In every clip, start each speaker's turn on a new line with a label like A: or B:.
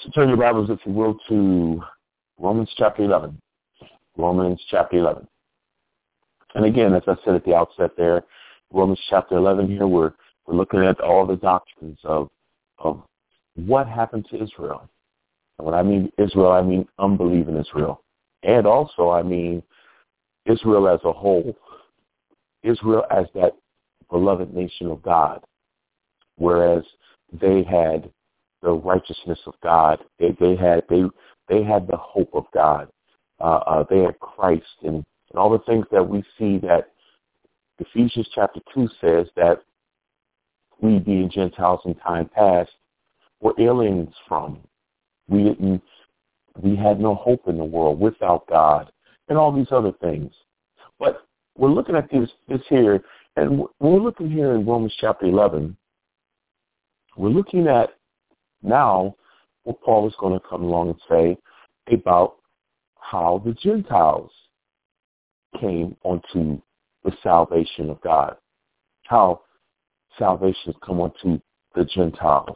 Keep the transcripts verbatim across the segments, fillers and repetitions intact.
A: So turn your Bibles, if you will, to Romans chapter eleven. Romans chapter eleven. And again, as I said at the outset there, Romans chapter eleven here, we're, we're looking at all the doctrines of, of what happened to Israel. And when I mean Israel, I mean unbelieving Israel. And also, I mean Israel as a whole. Israel as that beloved nation of God, whereas they had the righteousness of God. They, they had they they had the hope of God. Uh, uh, they had Christ and, and all the things that we see that Ephesians chapter two says that we, being Gentiles in time past, were aliens from. We didn't. We had no hope in the world without God, and all these other things. But we're looking at this this here, and when we're looking here in Romans chapter eleven, we're looking at now what Paul is going to come along and say about how the Gentiles came onto the salvation of God, how salvation has come onto the Gentiles.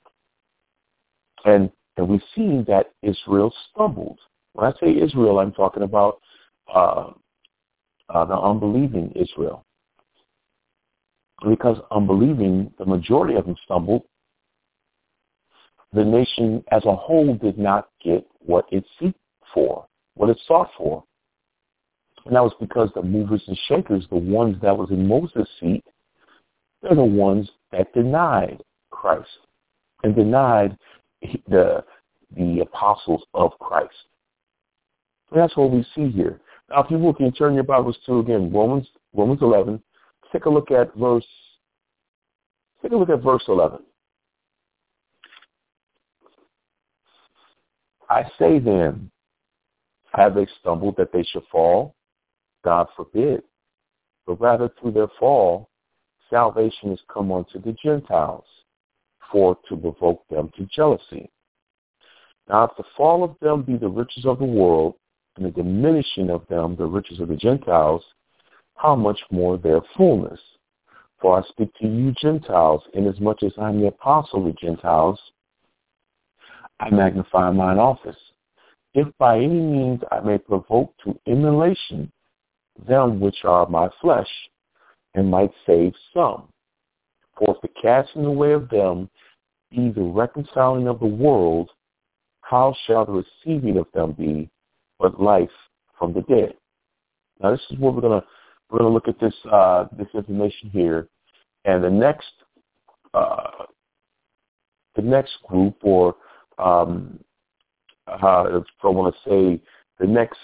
A: And and we've seen that Israel stumbled. When I say Israel, I'm talking about uh, uh, the unbelieving Israel. Because unbelieving, the majority of them stumbled, the nation as a whole did not get what it sought for, what it sought for. And that was because the movers and shakers, the ones that was in Moses' seat, they're the ones that denied Christ and denied the the apostles of Christ. And that's what we see here. Now, if you look and turn your Bibles to, again, Romans Romans eleven, take a look at verse, take a look at verse eleven. I say then, have they stumbled that they should fall? God forbid. But rather through their fall, salvation has come unto the Gentiles, for to provoke them to jealousy. Now if the fall of them be the riches of the world, and the diminishing of them the riches of the Gentiles, how much more their fullness? For I speak to you Gentiles, inasmuch as I am the apostle of the Gentiles, I magnify mine office. If by any means I may provoke to emulation them which are my flesh, and might save some. For if the casting away of them be the reconciling of the world, how shall the receiving of them be but life from the dead? Now this is what we're gonna we're gonna look at this uh, this information here, and the next uh, the next group, or um, uh, if I want to say the next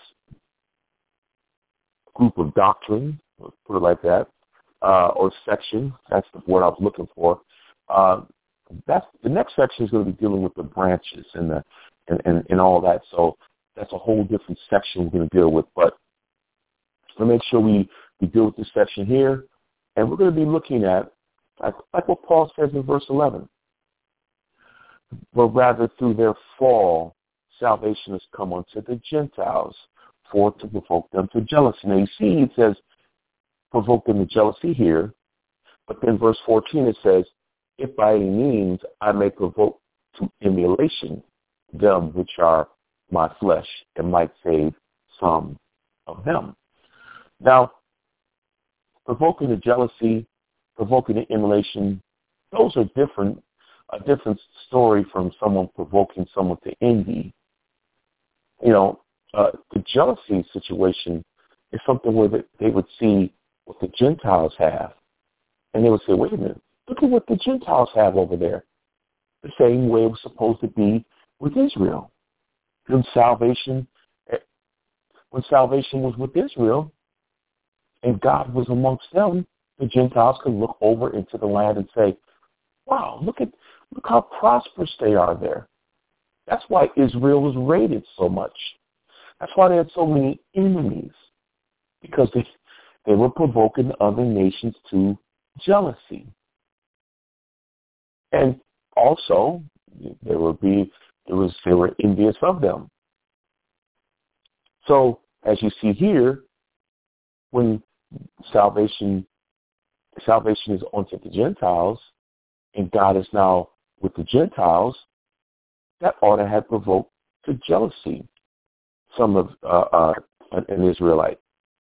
A: group of doctrine, let's put it like that, uh, or section. That's the word I was looking for. Uh, that's the next section is going to be dealing with the branches and the and, and, and all that. So that's a whole different section we're going to deal with. But to make sure we, we deal with this section here, and we're going to be looking at like, like what Paul says in verse eleven. But rather through their fall, salvation has come unto the Gentiles, for to provoke them to jealousy. Now you see it says provoke them to jealousy here, but then verse fourteen it says, if by any means I may provoke to emulation them which are my flesh, and might save some of them. Now, provoking to jealousy, provoking to emulation, those are different, a different story from someone provoking someone to envy. You know, uh, the jealousy situation is something where they would see what the Gentiles have, and they would say, wait a minute, look at what the Gentiles have over there. The same way it was supposed to be with Israel. When salvation, when salvation was with Israel, and God was amongst them, the Gentiles could look over into the land and say, wow, look at look how prosperous they are there. That's why Israel was raided so much. That's why they had so many enemies, because they they were provoking other nations to jealousy. And also, there would be there was they were envious of them. So, as you see here, when salvation salvation is onto the Gentiles, and God is now with the Gentiles, that ought to have provoked to jealousy some of uh, uh, an Israelite.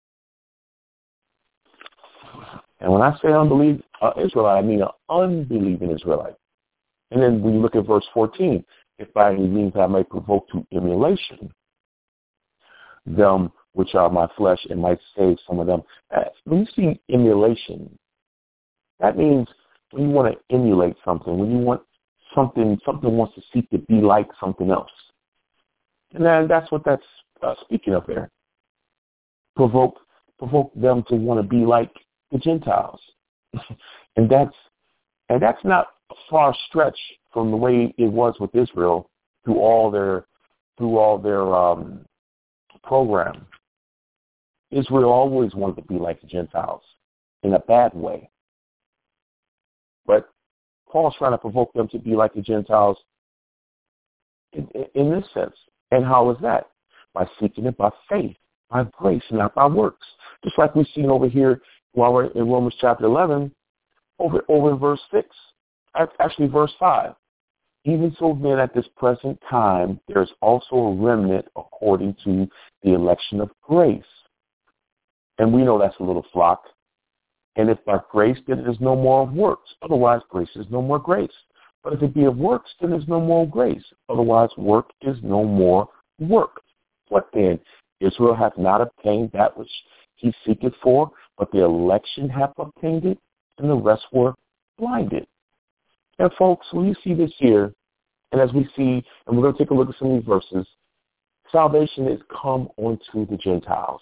A: And when I say unbelieving uh, Israelite, I mean an unbelieving Israelite. And then when you look at verse fourteen, if by any means I may provoke to emulation them which are my flesh and might save some of them. When you see emulation, that means when you want to emulate something, when you want something, something wants to seek to be like something else. And then that's what that's uh, speaking of there. Provoke, provoke them to want to be like the Gentiles. and that's and that's not a far stretch from the way it was with Israel through all their through all their um, program. Israel always wanted to be like the Gentiles in a bad way. But Paul's trying to provoke them to be like the Gentiles in, in this sense. And how is that? By seeking it by faith, by grace, not by works. Just like we've seen over here while we're in Romans chapter eleven, over, over in verse six, actually verse five. Even so then at this present time, there's also a remnant according to the election of grace. And we know that's a little flock. And if by grace, then it is no more of works. Otherwise, grace is no more grace. But if it be of works, then there's no more grace. Otherwise, work is no more work. What then? Israel hath not obtained that which he seeketh for, but the election hath obtained it, and the rest were blinded. And folks, when you see this here, and as we see, and we're going to take a look at some of these verses, salvation is come unto the Gentiles.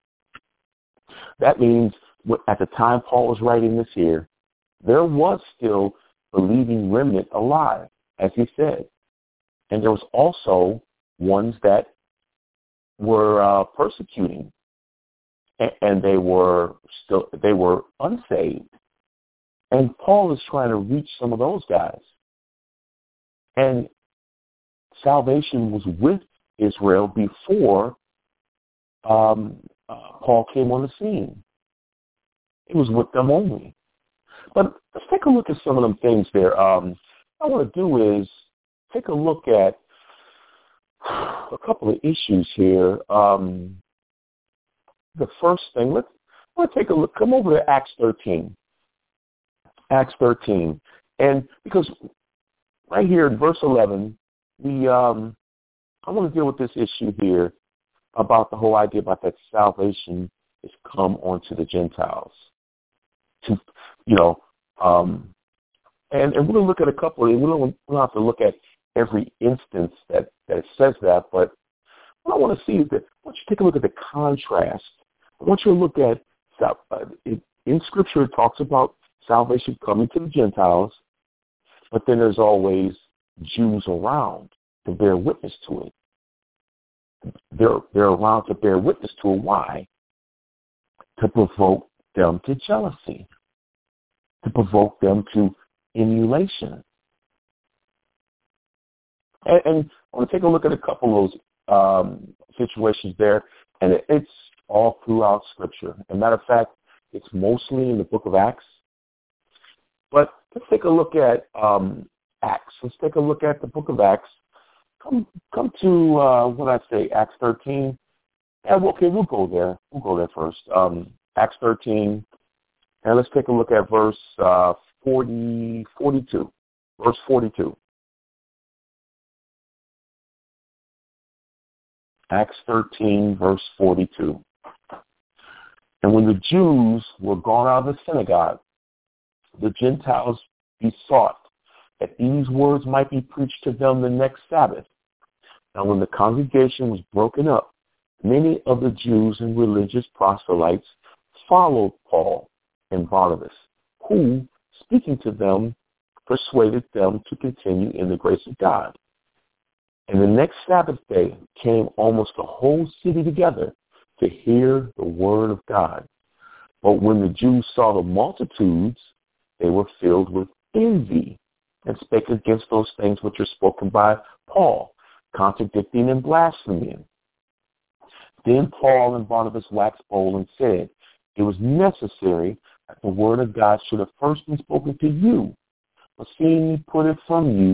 A: That means at the time Paul was writing this here, there was still believing remnant alive, as he said. And there was also ones that were uh, persecuting, and, and they were still they were unsaved. And Paul is trying to reach some of those guys. And salvation was with Israel before um, uh, Paul came on the scene. It was with them only. But let's take a look at some of them things there. Um, what I want to do is take a look at a couple of issues here. Um, the first thing, let's, let's take a look. Come over to Acts thirteen. Acts thirteen. And because right here in verse eleven, we um, I want to deal with this issue here about the whole idea about that salvation is come onto the Gentiles. To, you know, um, and, and we're going to look at a couple of, we don't, we don't have to look at every instance that, that it says that, but what I want to see is that, I want you to take a look at the contrast. I want you to look at, uh, it, in Scripture it talks about salvation coming to the Gentiles, but then there's always Jews around to bear witness to it. They're, they're around to bear witness to it. Why? To provoke them to jealousy, to provoke them to emulation. And, and I want to take a look at a couple of those um, situations there, and it, it's all throughout Scripture. As a matter of fact, it's mostly in the book of Acts. But let's take a look at um, Acts. Let's take a look at the book of Acts. Come, come to uh, what I say, Acts thirteen. Yeah, okay, we'll go there. We'll go there first. Um, Acts thirteen, and let's take a look at verse uh, forty, forty-two. Verse forty-two. Acts thirteen, verse forty-two. And when the Jews were gone out of the synagogue, the Gentiles besought that these words might be preached to them the next Sabbath. Now when the congregation was broken up, many of the Jews and religious proselytes followed Paul and Barnabas, who, speaking to them, persuaded them to continue in the grace of God. And the next Sabbath day came almost the whole city together to hear the word of God. But when the Jews saw the multitudes, they were filled with envy and spake against those things which are spoken by Paul, contradicting and blaspheming. Then Paul and Barnabas waxed bold and said, it was necessary that the word of God should have first been spoken to you. But seeing ye put it from you,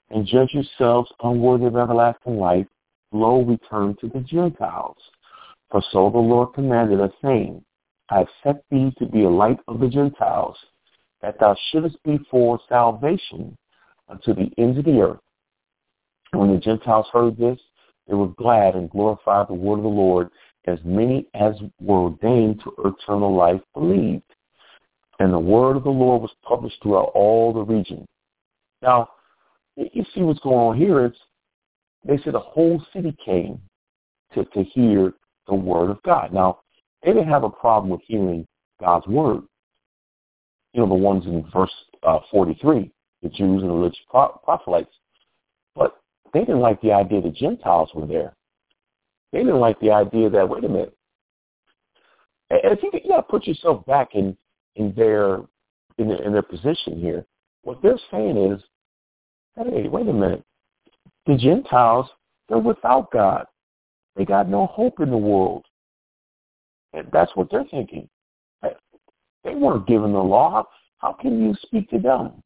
A: and judge yourselves unworthy of everlasting life. Lo, we turn to the Gentiles. For so the Lord commanded us, saying, I have set thee to be a light of the Gentiles, that thou shouldest be for salvation unto the ends of the earth. And when the Gentiles heard this, they were glad and glorified the word of the Lord. As many as were ordained to eternal life believed. And the word of the Lord was published throughout all the region. Now, you see what's going on here. It's, they said the whole city came to, to hear the word of God. Now, they didn't have a problem with hearing God's word. You know, the ones in verse uh, forty-three, the Jews and the religious proselytes. But they didn't like the idea that Gentiles were there. They didn't like the idea that, wait a minute, if you, you got to put yourself back in, in their in their, in their position here. What they're saying is, hey, wait a minute, the Gentiles, they're without God. They got no hope in the world. And that's what they're thinking. They weren't given the law. How, how can you speak to them?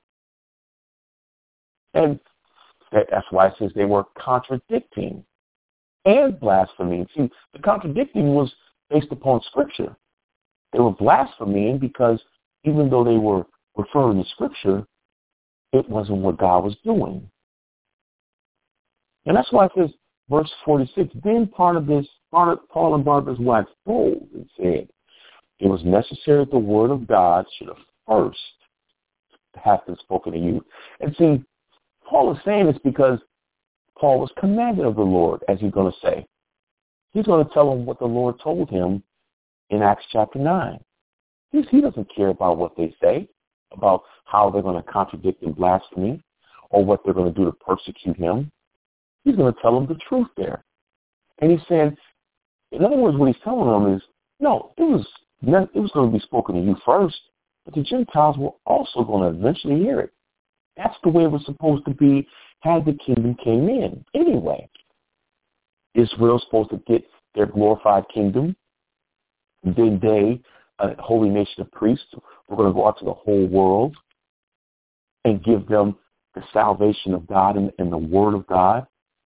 A: And that's why it says they were contradicting and blaspheming. See, the contradicting was based upon Scripture. They were blaspheming because even though they were referring to Scripture, it wasn't what God was doing. And that's why it says, verse forty-six, then Barnabas, Paul and Barnabas waxed bold and said, it was necessary that the word of God should have first have been spoken to you. And see, Paul is saying this because Paul was commanded of the Lord, as he's going to say. He's going to tell them what the Lord told him in Acts chapter nine. He's, he doesn't care about what they say, about how they're going to contradict and blaspheme, or what they're going to do to persecute him. He's going to tell them the truth there. And he's saying, in other words, what he's telling them is, no, it was it was going to be spoken to you first, but the Gentiles were also going to eventually hear it. That's the way it was supposed to be had the kingdom came in. Anyway, Israel's supposed to get their glorified kingdom. Then they, a holy nation of priests, were going to go out to the whole world and give them the salvation of God and, and the word of God.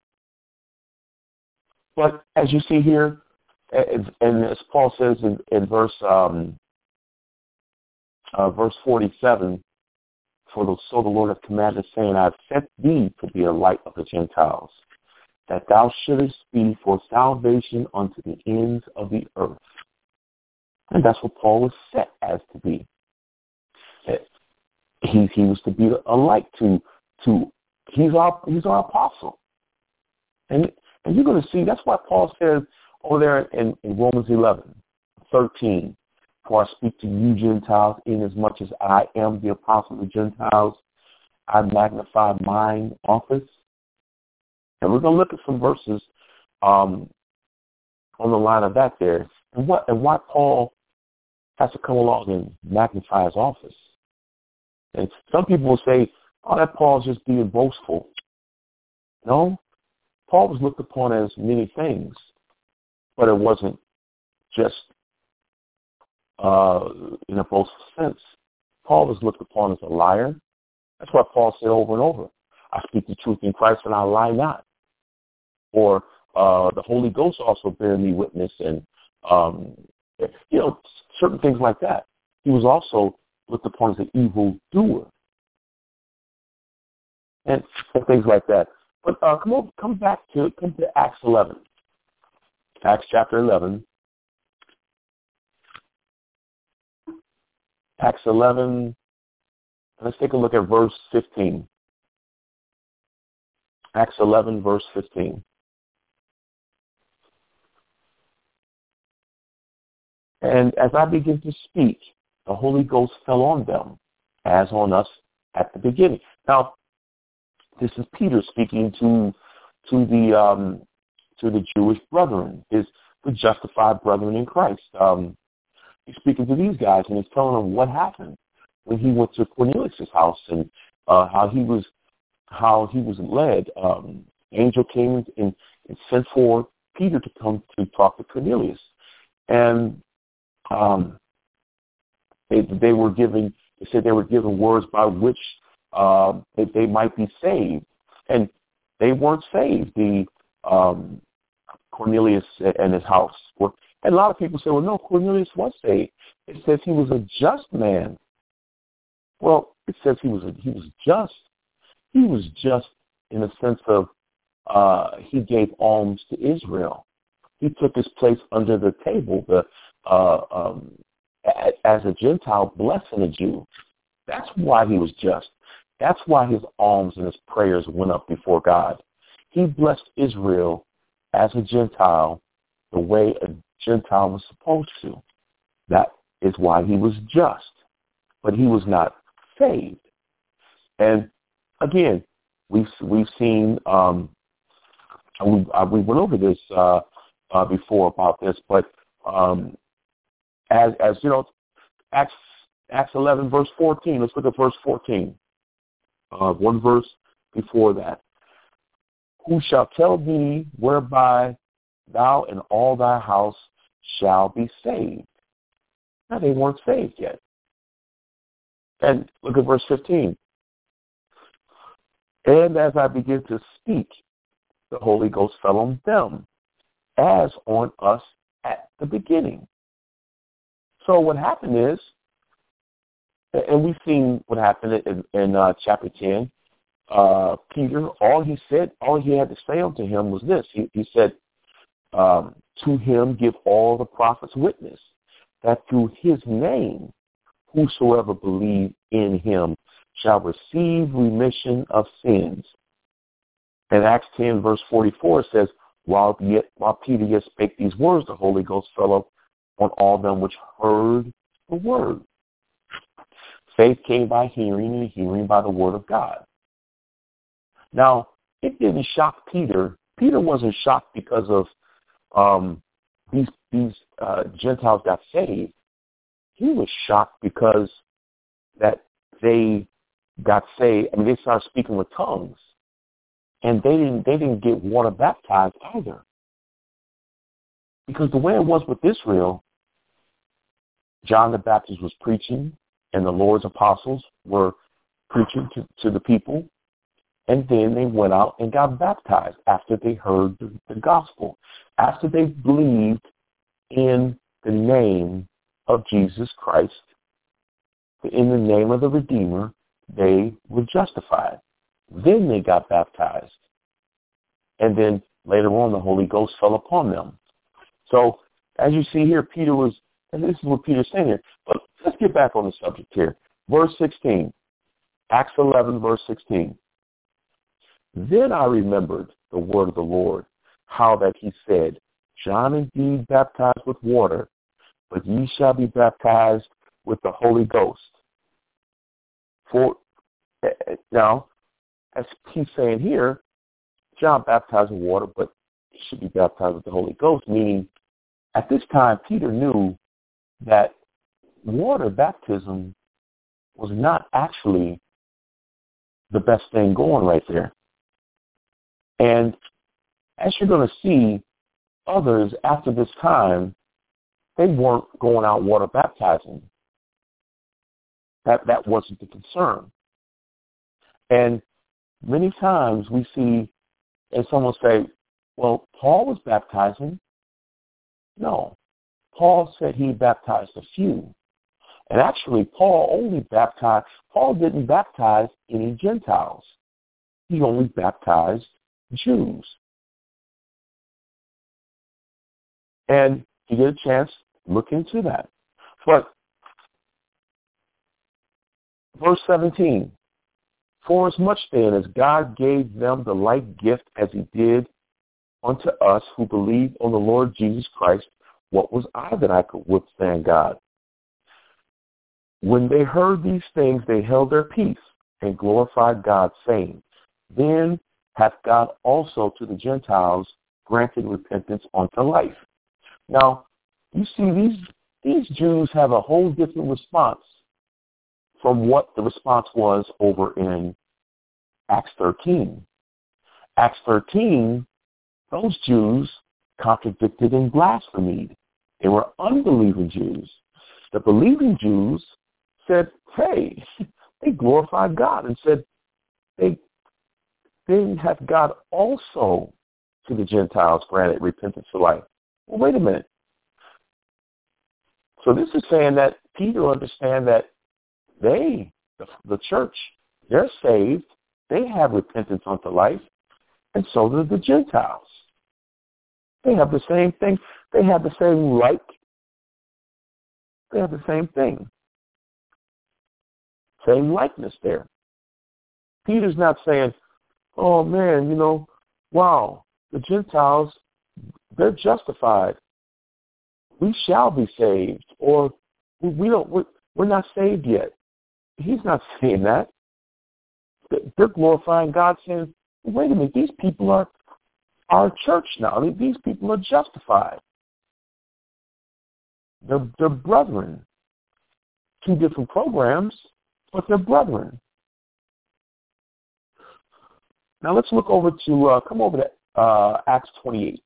A: But as you see here, and as Paul says in, in verse um, uh, verse forty-seven, for the, so the Lord hath commanded, saying, I have set thee to be a light of the Gentiles, that thou shouldest be for salvation unto the ends of the earth. And that's what Paul was set as to be. He, he was to be a light to, to he's our he's our apostle. And and you're going to see, that's why Paul says over there in, in Romans eleven, thirteen, for I speak to you Gentiles, inasmuch as I am the apostle of the Gentiles, I magnify mine office. And we're going to look at some verses um, on the line of that there, and what and why Paul has to come along and magnify his office. And some people will say, oh, that Paul's just being boastful. No, Paul was looked upon as many things, but it wasn't just uh, in a boastful sense. Paul was looked upon as a liar. That's why Paul said over and over, I speak the truth in Christ and I lie not. Or uh, the Holy Ghost also bear me witness, and, um, you know, certain things like that. He was also looked upon as an evil doer. And things like that. But uh, come over, come back to come to Acts eleven. Acts chapter eleven. Acts eleven. Let's take a look at verse fifteen. Acts eleven, verse fifteen. And as I begin to speak, the Holy Ghost fell on them, as on us at the beginning. Now, this is Peter speaking to to the um, to the Jewish brethren, his the justified brethren in Christ. Um, he's speaking to these guys, and he's telling them what happened when he went to Cornelius' house, and uh, how he was how he was led. Um, angel came and, and sent for Peter to come to talk to Cornelius, and um, they they were giving. They said they were given words by which uh, they, they might be saved. And they weren't saved. The um, Cornelius and his house. And a lot of people say, well, no, Cornelius was saved. It says he was a just man. Well, it says he was a, he was just. He was just in the sense of uh, he gave alms to Israel. He took his place under the table the, uh, um, as a Gentile, blessing a Jew. That's why he was just. That's why his alms and his prayers went up before God. He blessed Israel as a Gentile the way a Gentile was supposed to. That is why he was just. But he was not saved. And again, we've we've seen um, we uh, we went over this uh, uh, before about this, but um, as as you know, Acts Acts eleven verse fourteen. Let's look at verse fourteen. Uh, one verse before that. Who shall tell thee whereby thou and all thy house shall be saved? Now they weren't saved yet. And look at verse fifteen. And as I begin to speak, the Holy Ghost fell on them, as on us at the beginning. So what happened is, and we've seen what happened in, in uh, chapter ten, uh, Peter, all he said, all he had to say unto him was this. He, he said, um, to him give all the prophets witness, that through his name, whosoever believe in him shall receive remission of sins. And Acts ten, verse forty-four says, while, yet, while Peter yet spake these words, the Holy Ghost fell up on all them which heard the word. Faith came by hearing, and hearing by the word of God. Now, it didn't shock Peter. Peter wasn't shocked because of um, these, these uh, Gentiles got saved. He was shocked because that they got saved. I mean, they started speaking with tongues, and they didn't. They didn't get water baptized either, because the way it was with Israel, John the Baptist was preaching, and the Lord's apostles were preaching to, to the people, and then they went out and got baptized after they heard the, the gospel, after they believed in the name of Jesus Christ, in the name of the Redeemer. They were justified. Then they got baptized. And then later on, the Holy Ghost fell upon them. So as you see here, Peter was, and this is what Peter's saying here. But let's get back on the subject here. Verse sixteen, Acts eleven, verse sixteen. Then I remembered the word of the Lord, how that he said, John indeed baptized with water, but ye shall be baptized with the Holy Ghost. For now, as he's saying here, John baptized with water, but he should be baptized with the Holy Ghost, meaning at this time Peter knew that water baptism was not actually the best thing going right there. And as you're going to see, others after this time, they weren't going out water baptizing. That that wasn't the concern. And many times we see, and someone say, well, Paul was baptizing. No. Paul said he baptized a few. And actually, Paul only baptized, Paul didn't baptize any Gentiles. He only baptized Jews. And you get a chance, look into that. But verse seventeen, for as much then as God gave them the like gift as he did unto us who believe on the Lord Jesus Christ, what was I that I could withstand God? When they heard these things, they held their peace and glorified God, saying, then hath God also to the Gentiles granted repentance unto life. Now, you see, these these Jews have a whole different response from what the response was over in Acts thirteen. Acts thirteen, those Jews contradicted and blasphemed. They were unbelieving Jews. The believing Jews said, hey, they glorified God and said they then hath God also to the Gentiles granted repentance for life. Well, wait a minute. So this is saying that Peter understands that they, the, the church, they're saved. They have repentance unto life, and so do the Gentiles. They have the same thing. They have the same right. They have the same thing. Same likeness there. Peter's not saying, oh, man, you know, wow, the Gentiles, they're justified. We shall be saved, or we don't, we're, we're not saved yet. He's not saying that. They're glorifying God, saying, wait a minute, these people are our church now. These people are justified. They're, they're brethren. Two different programs, but they're brethren. Now let's look over to, uh, come over to uh, Acts twenty-eight.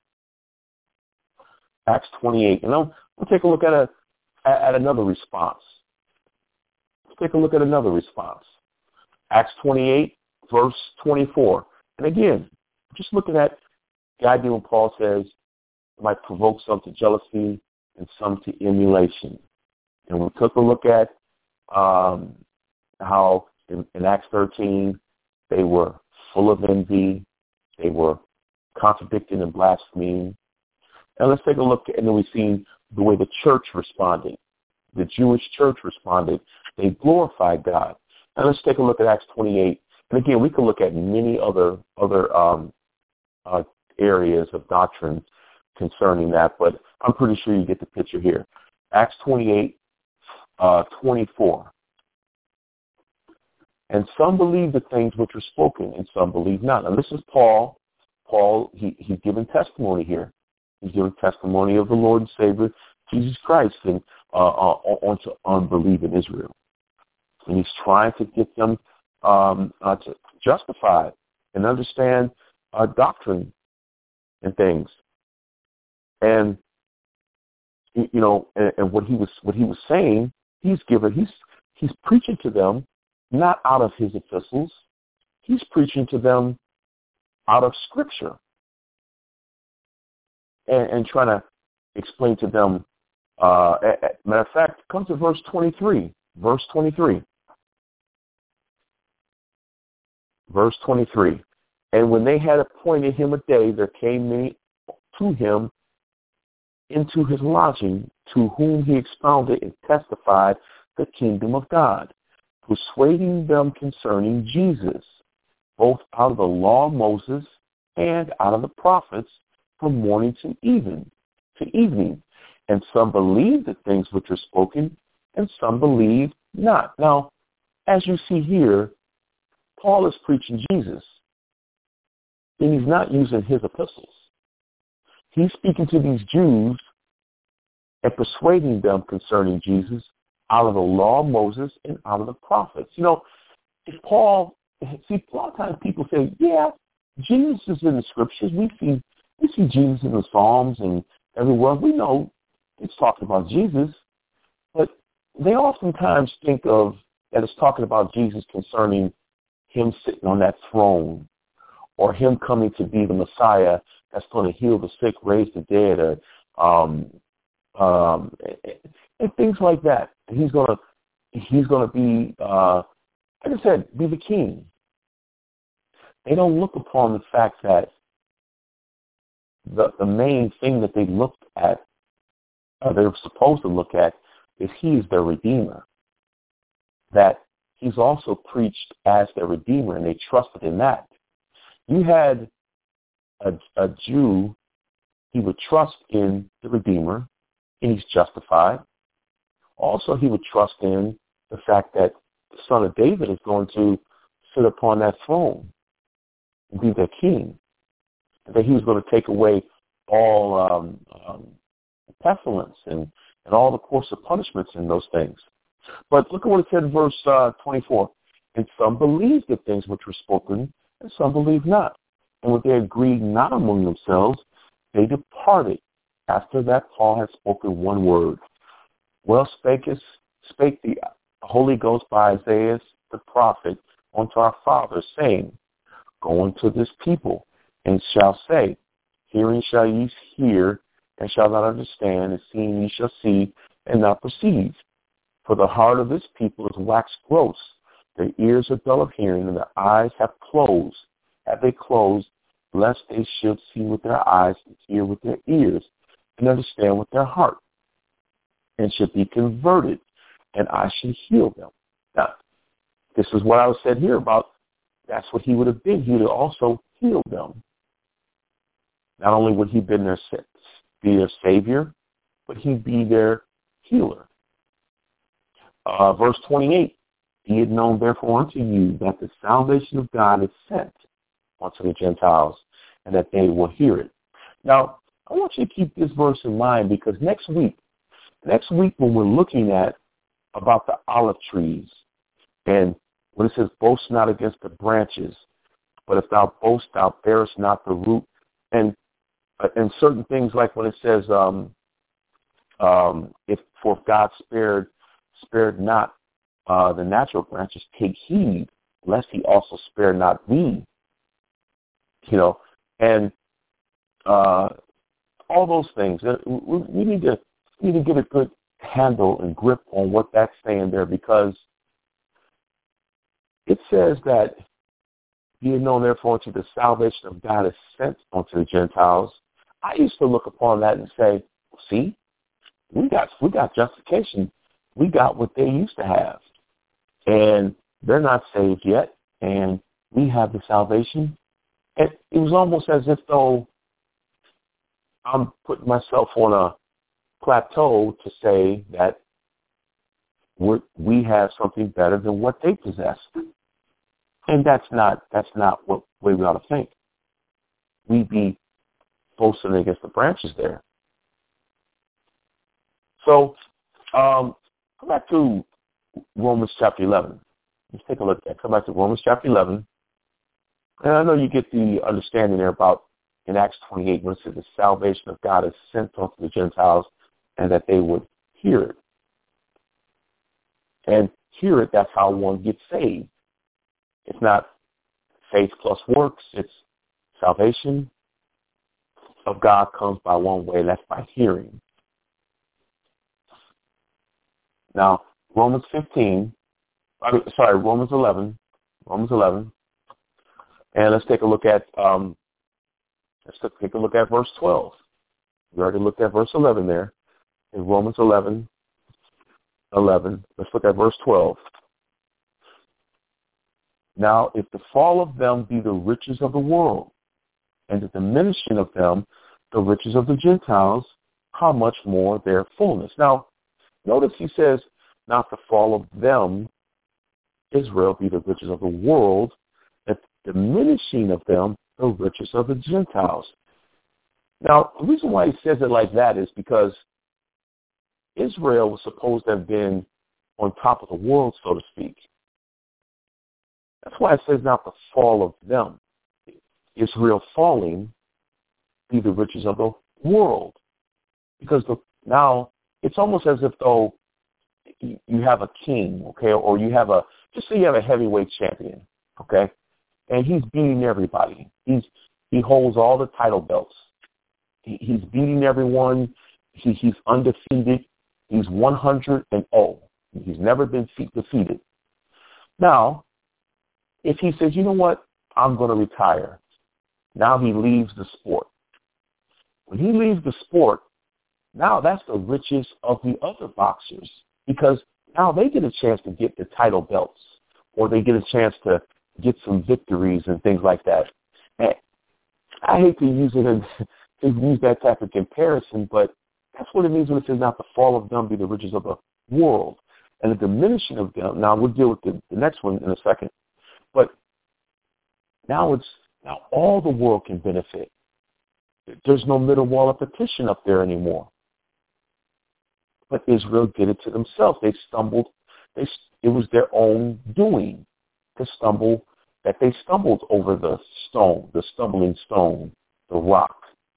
A: Acts twenty-eight. And I'll, we'll take a look at, a, at another response. Let's take a look at another response. Acts twenty-eight, verse twenty-four. And again, just looking at the idea when Paul says it might provoke some to jealousy and some to emulation. And we took a look at um, how in, in Acts thirteen they were full of envy, they were contradicting and blaspheming. And let's take a look, and then we've seen the way the church responded. The Jewish church responded. They glorified God. And let's take a look at Acts twenty-eight. And again, we can look at many other other um, uh, areas of doctrine concerning that, but I'm pretty sure you get the picture here. Acts twenty-eight, uh, twenty-four. And some believe the things which are spoken, and some believe not. And this is Paul. Paul, he, he's giving testimony here. He's giving testimony of the Lord and Savior, Jesus Christ, and uh, uh, onto unbelief in Israel. And he's trying to get them um, uh, to justify and understand uh, doctrine and things. And you know, and, and what he was what he was saying, he's given he's he's preaching to them not out of his epistles. He's preaching to them out of Scripture, and, and trying to explain to them. Uh, matter of fact, come to verse twenty-three. Verse twenty-three. Verse twenty-three. And when they had appointed him a day, there came many to him into his lodging, to whom he expounded and testified the kingdom of God, persuading them concerning Jesus, both out of the law of Moses and out of the prophets, from morning to even to evening. And some believed the things which were spoken, and some believed not. Now, as you see here, Paul is preaching Jesus, and he's not using his epistles. He's speaking to these Jews and persuading them concerning Jesus out of the law of Moses and out of the prophets. You know, if Paul, see, a lot of times people say, yeah, Jesus is in the scriptures. We see, we see Jesus in the Psalms and everywhere. We know it's talking about Jesus, but they oftentimes think of that it's talking about Jesus concerning him sitting on that throne, or him coming to be the Messiah that's going to heal the sick, raise the dead, or, um, um, and things like that. He's going to he's going to be, uh, like I said, be the king. They don't look upon the fact that the the main thing that they looked at, or they're supposed to look at, is he is their Redeemer. That he's also preached as their Redeemer, and they trusted in that. You had a, a Jew, he would trust in the Redeemer, and he's justified. Also, he would trust in the fact that the Son of David is going to sit upon that throne and be their king, and that he was going to take away all um, um, pestilence and, and all the course of punishments and those things. But look at what it said in verse uh, twenty-four. And some believed the things which were spoken, and some believed not. And when they agreed not among themselves, they departed after that Paul had spoken one word. Well spake, spake the Holy Ghost by Isaiah the prophet unto our fathers, saying, go unto this people, and shall say, hearing shall ye hear, and shall not understand, and seeing ye shall see, and not perceive. For the heart of this people is waxed gross. Their ears are dull of hearing, and their eyes have closed. Have they closed, lest they should see with their eyes, and hear with their ears, and understand with their heart, and should be converted, and I should heal them. Now, this is what I was said here about. That's what he would have been. He would have also healed them. Not only would he been their, be their Savior, but he'd be their healer. Uh, verse twenty-eight, be it known therefore unto you that the salvation of God is sent unto the Gentiles, and that they will hear it. Now, I want you to keep this verse in mind, because next week, next week when we're looking at about the olive trees, and when it says, boast not against the branches, but if thou boast, thou bearest not the root, and uh, and certain things like when it says, um, um, if for God spared spared not uh, the natural branches, take heed lest he also spare not thee. You know, and uh, all those things. We, we need to we need to get a good handle and grip on what that's saying there, because it says that be it known therefore to the salvation of God is sent unto the Gentiles. I used to look upon that and say, see, we got we got justification. We got what they used to have. And they're not saved yet, and we have the salvation. And it was almost as if though I'm putting myself on a plateau to say that we're, we have something better than what they possess. And that's not that's not what way we ought to think. We'd be boasting against the branches there. So um, come back to Romans chapter eleven. Let's take a look at that. Come back to Romans chapter eleven. And I know you get the understanding there about in Acts twenty-eight when it says the salvation of God is sent unto the Gentiles, and that they would hear it. And hear it, that's how one gets saved. It's not faith plus works. It's salvation of God comes by one way, and that's by hearing. Now, Romans fifteen, I mean, sorry, Romans eleven, Romans eleven, and let's take a look at um, let's take a look at verse twelve. We already looked at verse eleven there. In Romans eleven, eleven, let's look at verse twelve. Now, if the fall of them be the riches of the world, and the diminishing of them the riches of the Gentiles, how much more their fullness? Now, notice he says, not the fall of them, Israel, be the riches of the world, and the diminishing of them the riches of the Gentiles. Now, the reason why he says it like that is because Israel was supposed to have been on top of the world, so to speak. That's why it says not the fall of them. Israel falling be the riches of the world. Because the, now it's almost as if though you have a king, okay, or you have a, just say you have a heavyweight champion, okay, and he's beating everybody. He's He holds all the title belts. He, he's beating everyone. He, he's undefeated. He's one hundred and oh. He's never been defeated. Now, if he says, you know what, I'm going to retire, now he leaves the sport. When he leaves the sport, now that's the riches of the other boxers, because now they get a chance to get the title belts, or they get a chance to get some victories and things like that. And I hate to use it and to use that type of comparison, but that's what it means when it says not the fall of them be the riches of the world, and the diminishing of them. Now we'll deal with the, the next one in a second, but now it's now all the world can benefit. There's no middle wall of petition up there anymore. But Israel did it to themselves. They stumbled. They it was their own doing to stumble. That they stumbled over the stone, the stumbling stone, the rock.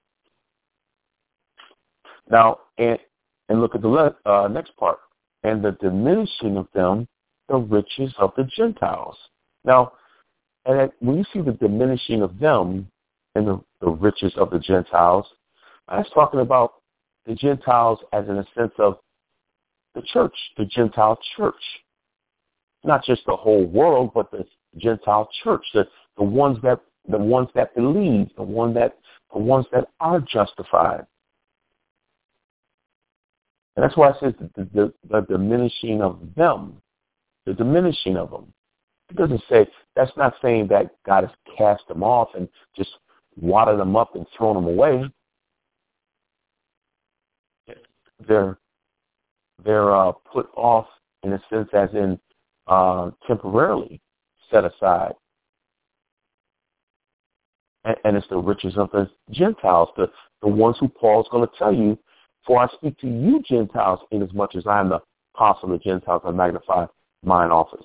A: Now, and and look at the le- uh, next part. And the diminishing of them, the riches of the Gentiles. Now, And that when you see the diminishing of them and the, the riches of the Gentiles, that's talking about the Gentiles as in a sense of the church, the Gentile church. Not just the whole world, but the Gentile church, the, the ones that the ones that believe, the one that the ones that are justified. And that's why it says the, the, the diminishing of them, the diminishing of them. It doesn't say, that's not saying that God has cast them off and just wadded them up and thrown them away. They're they're uh, put off in a sense as in uh, temporarily set aside. And, and it's the riches of the Gentiles, the, the ones who Paul's going to tell you, for I speak to you Gentiles, inasmuch as I am the apostle of the Gentiles, I magnify mine office.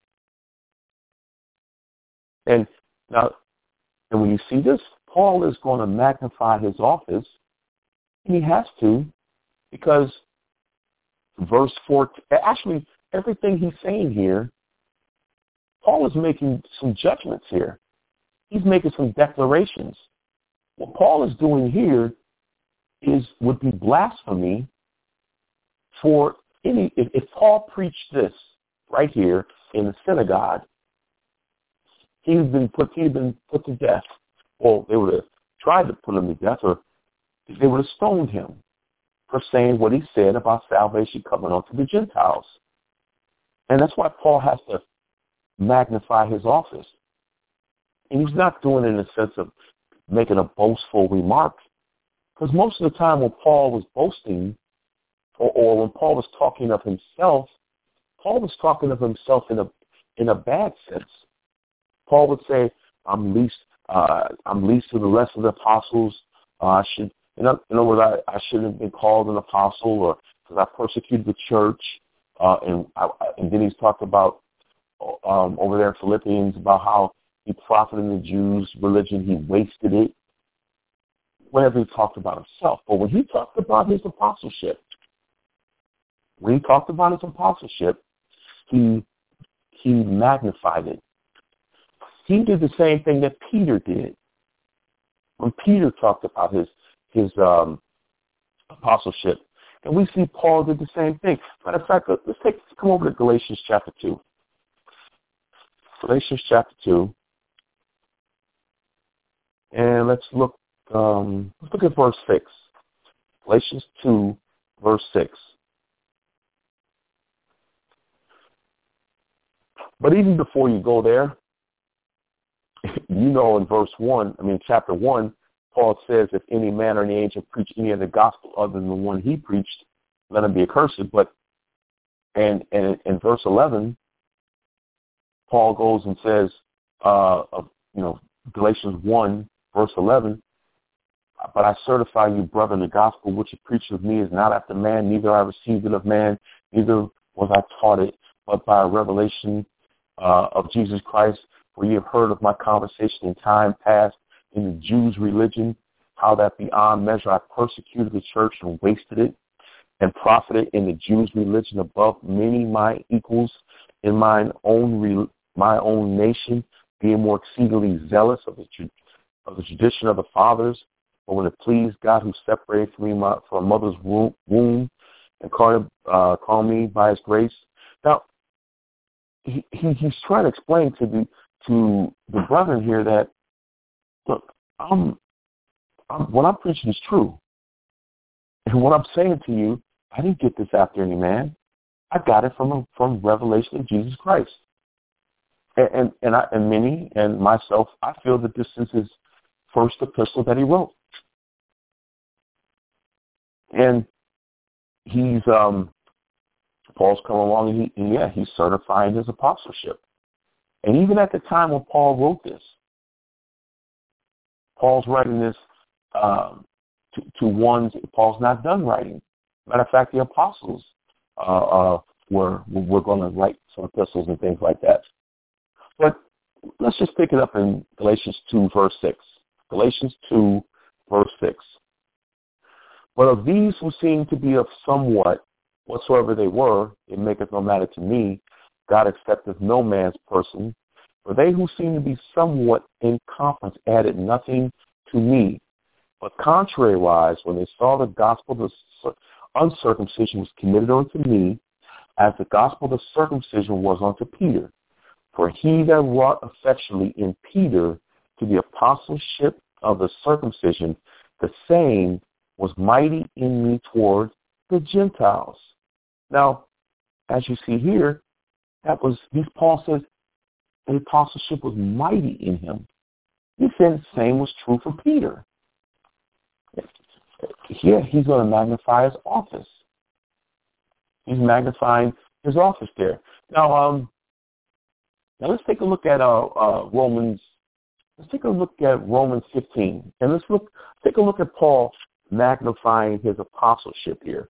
A: And now, and when you see this, Paul is going to magnify his office, and he has to, because verse four, actually everything he's saying here, Paul is making some judgments here. He's making some declarations. What Paul is doing here is would be blasphemy for any. If, if Paul preached this right here in the synagogue, he'd been put. He'd been put to death. Well, they would have tried to put him to death, or they would have stoned him for saying what he said about salvation coming onto the Gentiles. And that's why Paul has to magnify his office. And he's not doing it in the sense of making a boastful remark. Because most of the time when Paul was boasting, or, or when Paul was talking of himself, Paul was talking of himself in a in a bad sense. Paul would say, I'm least uh, I'm least to the rest of the apostles. Uh, I should, in other words, I, I shouldn't have been called an apostle, or because I persecuted the church. Uh, and I, and then he's talked about um, over there in Philippians about how he profited the Jews' religion, he wasted it. Whenever he talked about himself. But when he talked about his apostleship, when he talked about his apostleship, he he magnified it. He did the same thing that Peter did. When Peter talked about his his um, apostleship, and we see Paul did the same thing. Matter of fact, let's take let's come over to Galatians chapter two. Galatians chapter two, and let's look. Um, let's look at verse six. Galatians two, verse six. But even before you go there, you know in verse one, I mean chapter one, Paul says, if any man or any angel preach any other gospel other than the one he preached, let him be accursed. But and and in verse eleven, Paul goes and says, uh, of, you know, Galatians one, verse eleven, but I certify you, brother, the gospel which you preach of me is not after man, neither I received it of man, neither was I taught it, but by a revelation uh, of Jesus Christ. For you have heard of my conversation in time past in the Jews' religion, how that beyond measure I persecuted the church and wasted it, and profited in the Jews' religion above many my equals in mine own re- my own nation, being more exceedingly zealous of the, tra- of the tradition of the fathers. But when it pleased God, who separated me my, from a mother's womb, womb and called, uh, called me by his grace. Now, he, he, he's trying to explain to the to the brethren here that, look, I'm, I'm, what I'm preaching is true. And what I'm saying to you, I didn't get this after any man. I got it from a, from revelation of Jesus Christ. And and and, I, and many, and myself, I feel that this is his first epistle that he wrote. And he's, um, Paul's come along and, he, and yeah, he's certifying his apostleship. And even at the time when Paul wrote this, Paul's writing this um, to, to ones, Paul's not done writing. Matter of fact, the apostles uh, uh, were were going to write some epistles and things like that. But let's just pick it up in Galatians two, verse six. Galatians two, verse six. But of these who seem to be of somewhat, whatsoever they were, it maketh no matter to me. God accepteth no man's person, For they who seemed to be somewhat in conference added nothing to me. But contrariwise, when they saw the gospel of the uncircumcision was committed unto me, as the gospel of the circumcision was unto Peter. For he that wrought effectually in Peter to the apostleship of the circumcision, the same was mighty in me toward the Gentiles. Now, as you see here, that was, these Paul says, the apostleship was mighty in him. He said the same was true for Peter. Here, he's going to magnify his office. He's magnifying his office there. Now, um, now let's take a look at uh, uh, Romans. Let's take a look at Romans fifteen, and let's look take a look at Paul magnifying his apostleship here.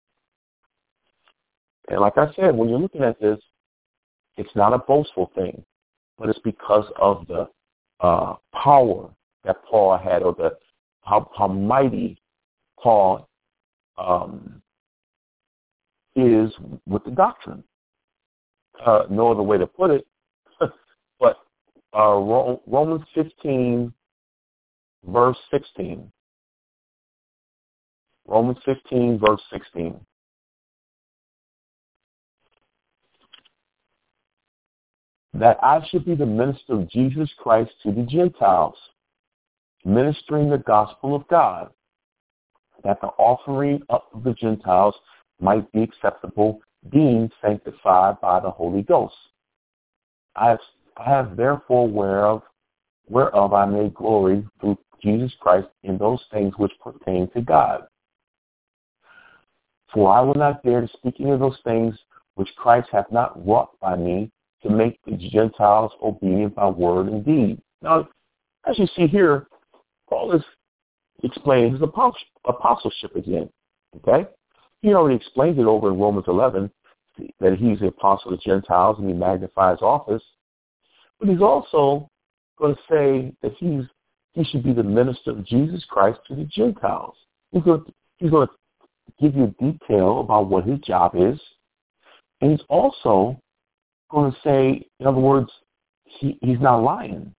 A: And like I said, when you're looking at this, it's not a boastful thing, but it's because of the uh, power that Paul had, or the how, how mighty Paul um, is with the doctrine. Uh, no other way to put it, but uh, Romans fifteen, verse sixteen. Romans fifteen, verse sixteen. That I should be the minister of Jesus Christ to the Gentiles, ministering the gospel of God, that the offering of the Gentiles might be acceptable, being sanctified by the Holy Ghost. I have, I have therefore whereof, whereof I may glory through Jesus Christ in those things which pertain to God. For I will not dare to speak any of those things which Christ hath not wrought by me, to make the Gentiles obedient by word and deed. Now, as you see here, Paul is explaining his apostleship again. Okay? He already explained it over in Romans eleven, that he's the apostle of the Gentiles and he magnifies office. But he's also going to say that he's he should be the minister of Jesus Christ to the Gentiles. He's going to, he's going to give you detail about what his job is. And he's also going to say, in other words, he, he's not lying.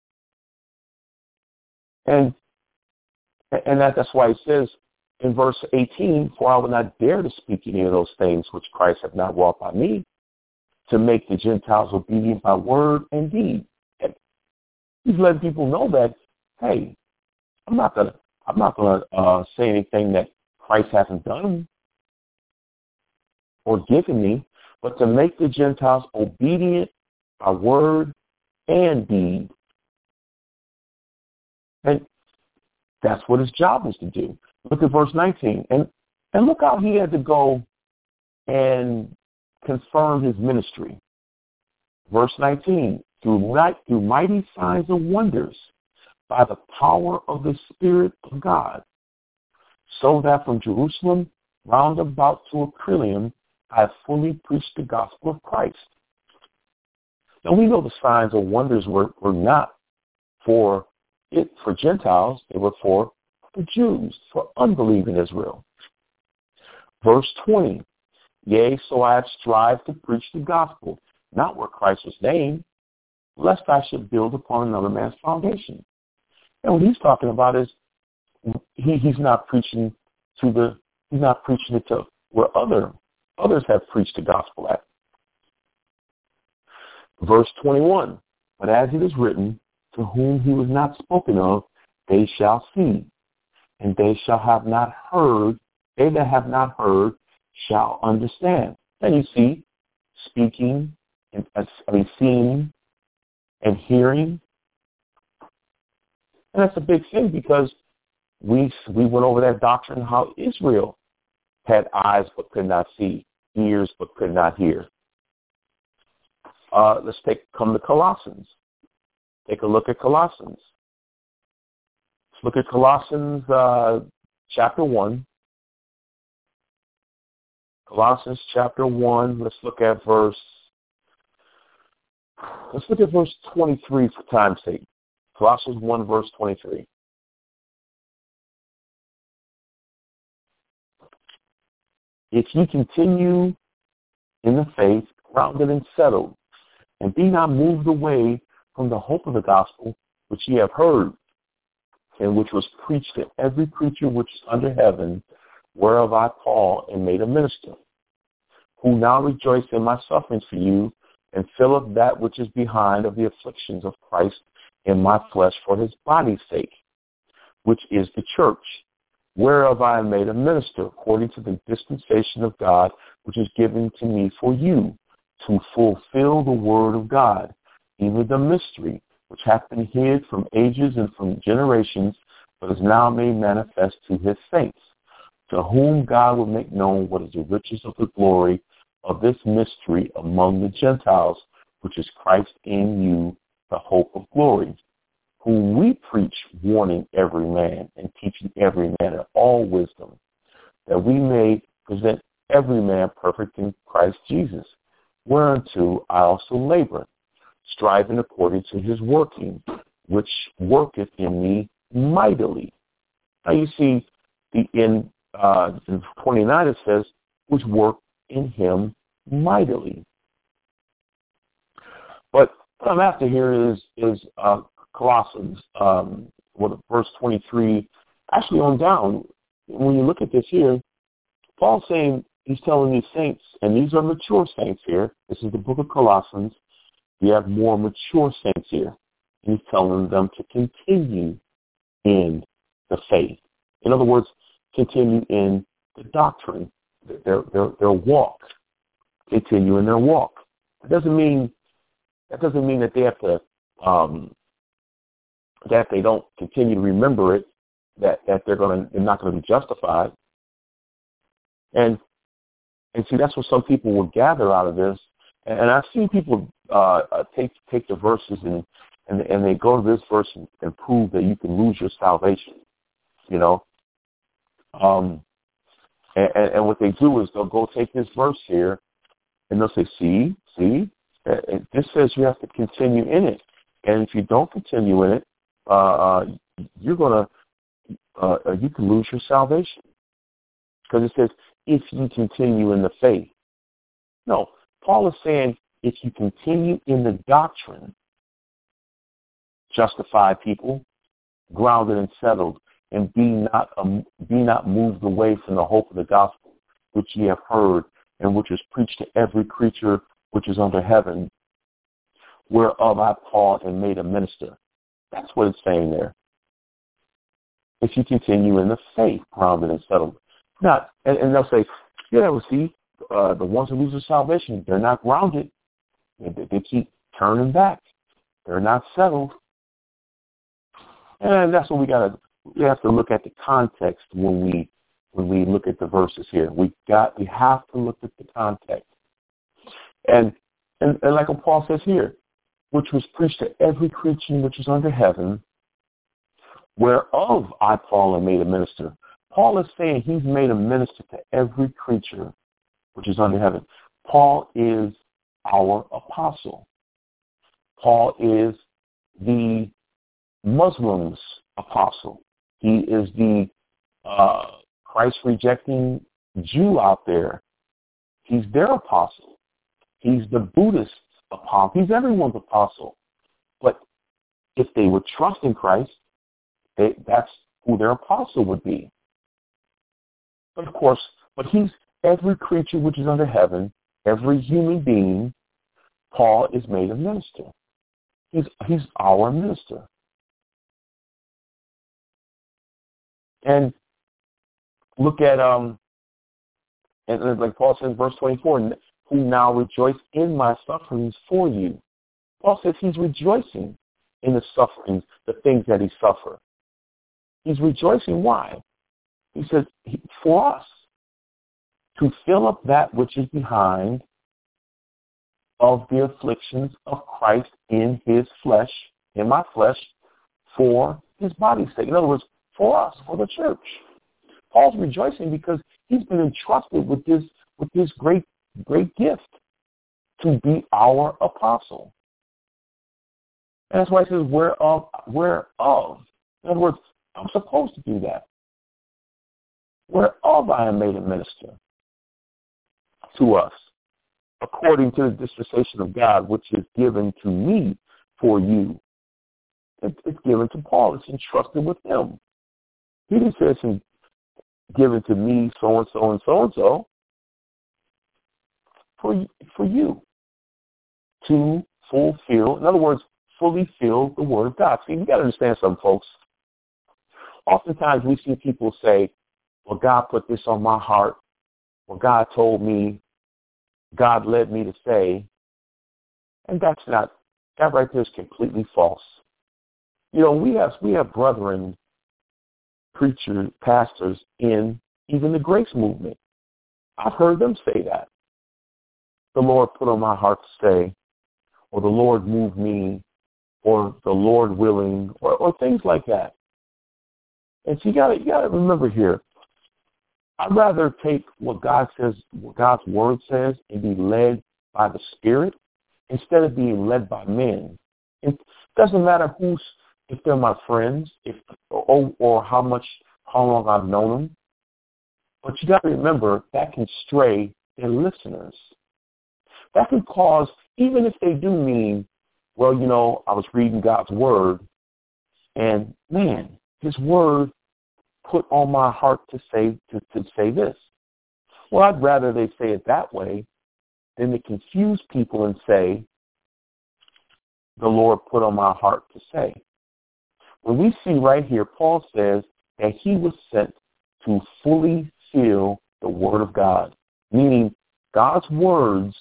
A: And and that, that's why he says in verse eighteen, for I will not dare to speak any of those things which Christ hath not wrought by me, to make the Gentiles obedient by word and deed. And he's letting people know that, hey, I'm not gonna I'm not gonna uh, say anything that Christ hasn't done or given me, but to make the Gentiles obedient by word and deed. And that's what his job was to do. Look at verse nineteen. And, and look how he had to go and confirm his ministry. Verse nineteen, through, through mighty signs and wonders, by the power of the Spirit of God, so that from Jerusalem round about to Iconium, I have fully preached the gospel of Christ. Now we know the signs and wonders were, were not for it for Gentiles, they were for the Jews, for unbelieving Israel. Verse twenty, yea, so I have strived to preach the gospel, not where Christ was named, lest I should build upon another man's foundation. And what he's talking about is he, he's not preaching to the he's not preaching it to where other others have preached the gospel at. Verse twenty-one, but as it is written, to whom he was not spoken of, they shall see, and they shall have not heard, they that have not heard shall understand. And you see, speaking, and, I mean, seeing and hearing. And that's a big thing because we we went over that doctrine how Israel had eyes but could not see, ears but could not hear. Uh, let's take come to Colossians. Take a look at Colossians. Let's look at Colossians uh, chapter one. Colossians chapter one. Let's look at verse. Let's look at verse twenty-three for time's sake. Colossians one, verse twenty-three. If ye continue in the faith, grounded and settled, And be not moved away from the hope of the gospel, which ye have heard, and which was preached to every creature which is under heaven, whereof I, Paul, am made a minister, who now rejoice in my sufferings for you, and fill up that which is behind of the afflictions of Christ in my flesh for his body's sake, which is the church, whereof I am made a minister, according to the dispensation of God, which is given to me for you, to fulfill the word of God, even the mystery, which hath been hid from ages and from generations, but is now made manifest to his saints, to whom God will make known what is the riches of the glory of this mystery among the Gentiles, which is Christ in you, the hope of glory, whom we preach, warning every man and teaching every man in all wisdom, that we may present every man perfect in Christ Jesus, whereunto I also labor, striving according to his working, which worketh in me mightily. Now you see, the in, uh, in twenty-nine it says, which work in him mightily. But what I'm after here is is uh, Colossians, um, what verse twenty-three, actually on down. When you look at this here, Paul's saying, he's telling these saints, and these are mature saints here. This is the book of Colossians. We have more mature saints here. He's telling them to continue in the faith. In other words, continue in the doctrine, their their their walk. Continue in their walk. It doesn't mean that doesn't mean that they have to um, that they don't continue to remember it, that, that they're gonna they're not gonna be justified. And and see, that's what some people will gather out of this. And, and I've seen people uh, take take the verses and, and and they go to this verse and, and prove that you can lose your salvation. You know, um, and, and what they do is they'll go take this verse here and they'll say, "See, see, this says you have to continue in it, and if you don't continue in it, uh, you're gonna uh, you can lose your salvation because it says if you continue in the faith." No, Paul is saying if you continue in the doctrine, justify people, grounded and settled, and be not um, be not moved away from the hope of the gospel, which ye have heard, and which is preached to every creature which is under heaven, whereof I, Paul, am made a minister. That's what it's saying there. If you continue in the faith, grounded and settled. Not, and, and they'll say, yeah, well, see, uh, the ones who lose their salvation, they're not grounded. They, they keep turning back. They're not settled. And that's what we got to, we have to look at the context when we when we look at the verses here. We got we have to look at the context. And and, and like Paul says here, which was preached to every creature which is under heaven, whereof I, Paul, am made a minister. Paul is saying he's made a minister to every creature which is under heaven. Paul is our apostle. Paul is the Muslims' apostle. He is the uh, Christ-rejecting Jew out there. He's their apostle. He's the Buddhist apostle. He's everyone's apostle. But if they would trust in Christ, they, that's who their apostle would be. But of course, but he's every creature which is under heaven, every human being. Paul is made a minister. He's he's our minister. And look at um, and like Paul says, verse twenty-four, who now rejoice in my sufferings for you. Paul says he's rejoicing in the sufferings, the things that he suffered. He's rejoicing. Why? He says, for us, to fill up that which is behind of the afflictions of Christ in his flesh, in my flesh, for his body's sake. In other words, for us, for the church. Paul's rejoicing because he's been entrusted with this with this great, great gift to be our apostle. And that's why he says, whereof, whereof. In other words, I'm supposed to do that. Whereof I am made a minister to us. according to the dispensation of God, which is given to me for you. It, it's given to Paul. It's entrusted with him. He didn't say it's given to me, so-and-so and so-and-so, for, for you to fulfill, in other words, fully fill the Word of God. See, you got to understand something, folks. Oftentimes we see people say, well, God put this on my heart, well, God told me, God led me to say, and that's not, that right there is completely false. You know, we have we have brethren, preachers, pastors in even the grace movement. I've heard them say that. The Lord put on my heart to say, or the Lord moved me, or the Lord willing, or, or things like that. And so you got you got to remember here, I'd rather take what God says, what God's word says, and be led by the Spirit instead of being led by men. It doesn't matter who's, if they're my friends, if or, or how much, how long I've known them. But you got to remember that can stray their listeners. That can cause, even if they do mean, well, you know, I was reading God's word, and man, His word put on my heart to say to, to say this. Well, I'd rather they say it that way than to confuse people and say, the Lord put on my heart to say. When we see right here, Paul says that he was sent to fully fill the Word of God, meaning God's words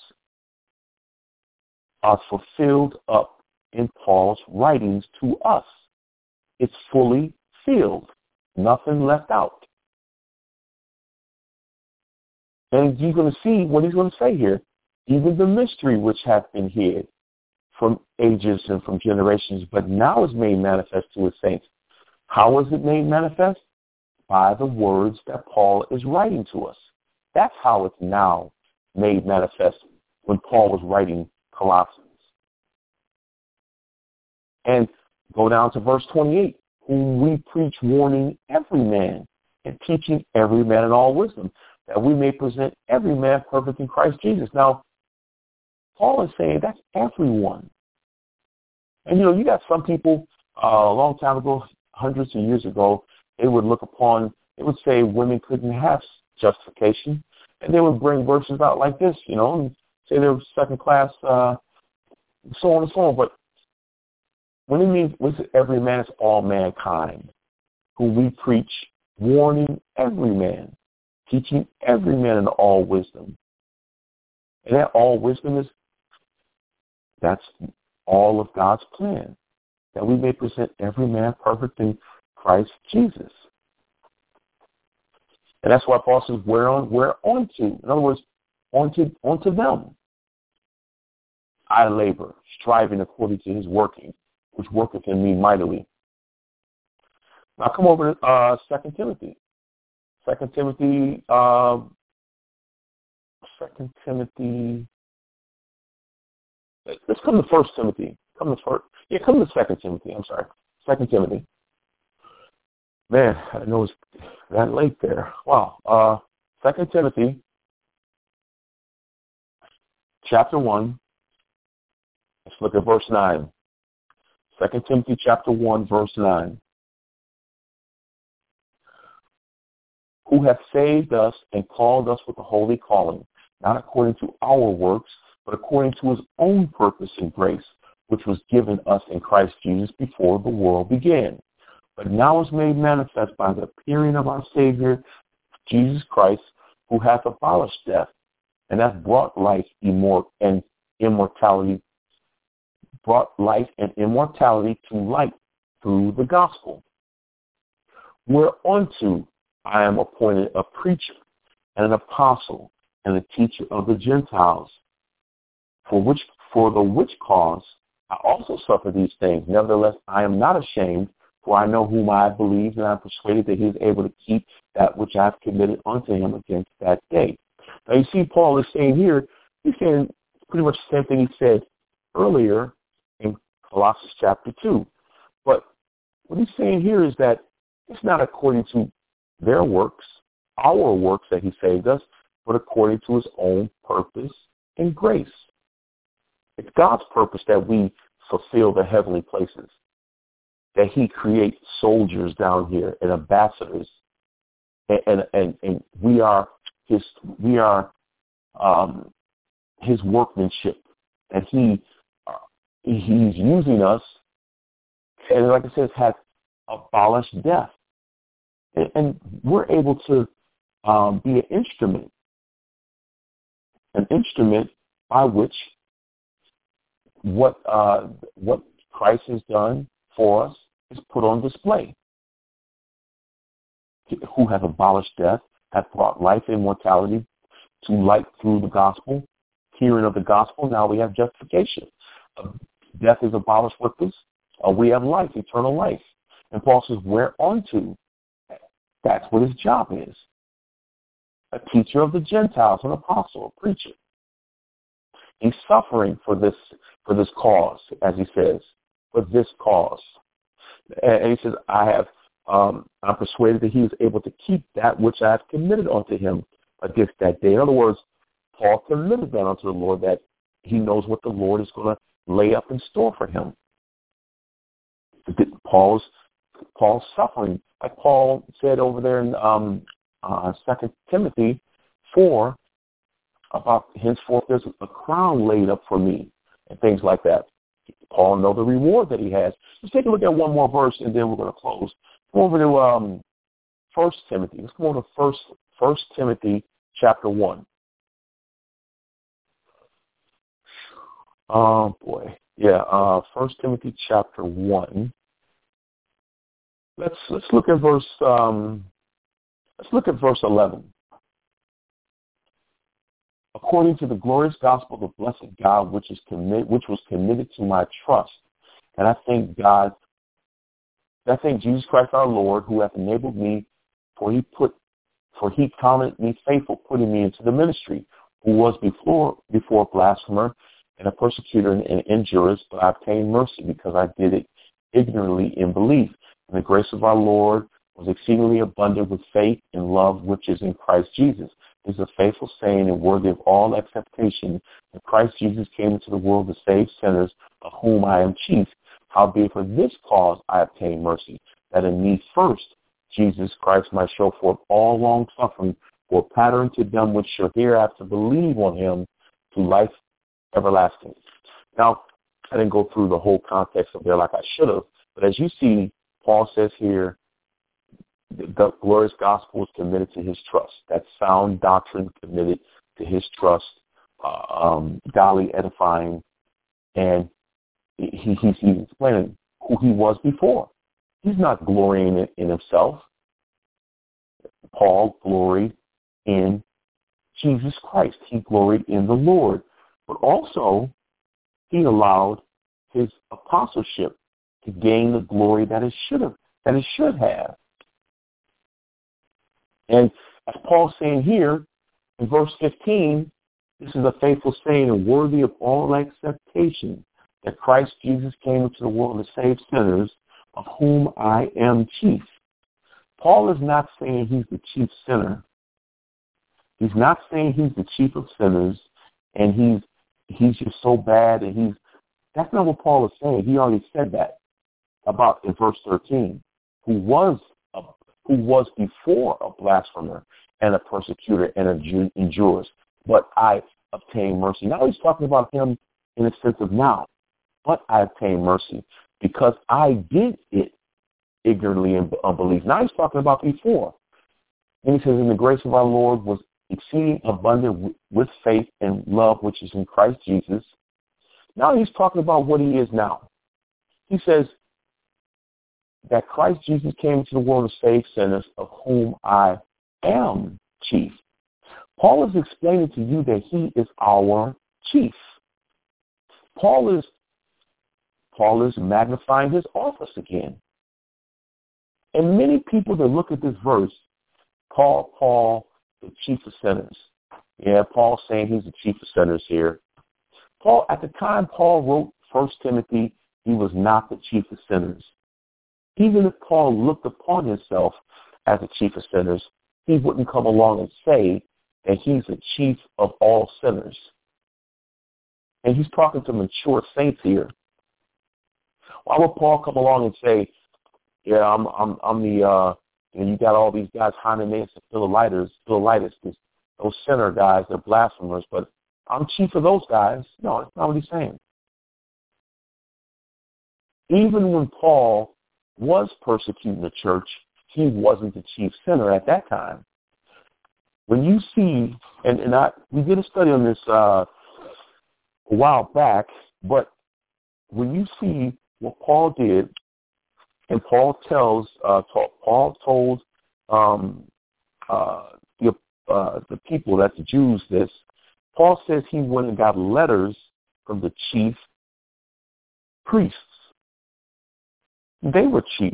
A: are fulfilled up in Paul's writings to us. It's fully filled, nothing left out. And you're going to see what he's going to say here. Even the mystery which hath been hid from ages and from generations, but now is made manifest to his saints. How is it made manifest? By the words that Paul is writing to us. That's how it's now made manifest when Paul was writing Colossians. And go down to verse twenty-eight. Whom we preach, warning every man and teaching every man in all wisdom, that we may present every man perfect in Christ Jesus. Now, Paul is saying that's everyone. And, you know, you got some people uh, a long time ago, hundreds of years ago, they would look upon, they would say women couldn't have justification. And they would bring verses out like this, you know, and say they were second class, uh, so on and so on. But when it means with every man, it's all mankind, who we preach, warning every man, teaching every man in all wisdom. And that all wisdom is, that's all of God's plan, that we may present every man perfect in Christ Jesus. And that's why Paul says, where on, where on to? In other words, onto, onto them. I labor, striving according to his working, which worketh in me mightily. Now come over to uh, Second Timothy. Second Timothy, uh, Second Timothy. Let's come to First Timothy. Come to first. Yeah, come to Second Timothy. I'm sorry, Second Timothy. Man, I know it's that late there. Wow. Uh, Second Timothy, chapter one. Let's look at verse nine. Second Timothy chapter one, verse nine. Who hath saved us and called us with a holy calling, not according to our works, but according to his own purpose and grace, which was given us in Christ Jesus before the world began. But now is made manifest by the appearing of our Savior, Jesus Christ, who hath abolished death, and hath brought life immor- and immortality, brought life and immortality to light through the gospel. Whereunto I am appointed a preacher and an apostle and a teacher of the Gentiles, for which for the which cause I also suffer these things. Nevertheless, I am not ashamed, for I know whom I believe, and I am persuaded that he is able to keep that which I have committed unto him against that day. Now you see Paul is saying here, he's saying pretty much the same thing he said earlier in Colossians chapter two. But what he's saying here is that it's not according to their works, our works that he saved us, but according to his own purpose and grace. It's God's purpose that we fulfill the heavenly places, that he creates soldiers down here and ambassadors, and and, and, and we are his we are um, his workmanship, and he uh, he's using us, and like I said, has abolished death, and, and we're able to um, be an instrument, an instrument by which what uh, what Christ has done for us is put on display. Who have abolished death, have brought life and immortality to light through the gospel, hearing of the gospel. Now we have justification. Uh, death is abolished with us. Uh, we have life, eternal life. And Paul says, whereunto? That's what his job is. A teacher of the Gentiles, an apostle, a preacher. He's suffering for this for this cause, as he says, for this cause. And he says, I have, um, I'm persuaded that he is able to keep that which I have committed unto him against that day. In other words, Paul committed that unto the Lord, that he knows what the Lord is going to lay up in store for him. Paul's Paul's suffering, like Paul said over there in um, uh, Second Timothy four, about henceforth there's a crown laid up for me, and things like that. Paul knows the reward that he has. Let's take a look at one more verse, and then we're going to close. Go over to um, First Timothy. Let's go to First First Timothy chapter one. Oh boy, yeah. Uh, First Timothy chapter one. Let's let's look at verse. Um, let's look at verse eleven. According to the glorious gospel of the blessed God, which is commit, which was committed to my trust, and I thank God. I thank Jesus Christ our Lord, who hath enabled me, for he put, for he counted me faithful, putting me into the ministry, who was before before a blasphemer and a persecutor and an injurious, but I obtained mercy because I did it ignorantly in belief. And the grace of our Lord was exceedingly abundant with faith and love which is in Christ Jesus. This is a faithful saying and worthy of all acceptation, that Christ Jesus came into the world to save sinners, of whom I am chief. Howbeit for this cause I obtained mercy, that in me first Jesus Christ might show forth all long suffering for a pattern to them which shall hereafter believe on him to life everlasting. Now, I didn't go through the whole context of there like I should have, but as you see, Paul says here, the glorious gospel is committed to his trust. That sound doctrine committed to his trust, uh, um, godly edifying, and he, he's, he's explaining who he was before. He's not glorying in, in himself. Paul gloried in Jesus Christ. He gloried in the Lord. But also, he allowed his apostleship to gain the glory that it should have, that it should have. And as Paul's saying here in verse fifteen, this is a faithful saying and worthy of all acceptation, that Christ Jesus came into the world to save sinners, of whom I am chief. Paul is not saying he's the chief sinner. He's not saying he's the chief of sinners, and he's he's just so bad, and he's that's not what Paul is saying. He already said that about in verse thirteen, who was a, who was before a blasphemer and a persecutor and a injurious, but I obtained mercy. Now he's talking about him in the sense of now, but I obtained mercy because I did it ignorantly in unbelief. Now he's talking about before. And he says, and the grace of our Lord was exceeding abundant with faith and love which is in Christ Jesus. Now he's talking about what he is now. He says that Christ Jesus came into the world to save sinners, of whom I am chief. Paul is explaining to you that he is our chief. Paul is Paul is magnifying his office again. And many people that look at this verse call Paul the chief of sinners. Yeah, Paul's saying he's the chief of sinners here. Paul, at the time Paul wrote First Timothy, he was not the chief of sinners. Even if Paul looked upon himself as the chief of sinners, he wouldn't come along and say that he's the chief of all sinners. And he's talking to mature saints here. Why would Paul come along and say, yeah, I'm I'm I'm the uh and you got all these guys, Hymenaeus and Philetus, Philetus, those sinner guys, they're blasphemers, but I'm chief of those guys. No, that's not what he's saying. Even when Paul was persecuting the church, he wasn't the chief sinner at that time. When you see, and, and I, we did a study on this uh, a while back, but when you see what Paul did, and Paul tells, uh, Paul told um, uh, the, uh, the people, that the Jews, this, Paul says he went and got letters from the chief priests. They were chief.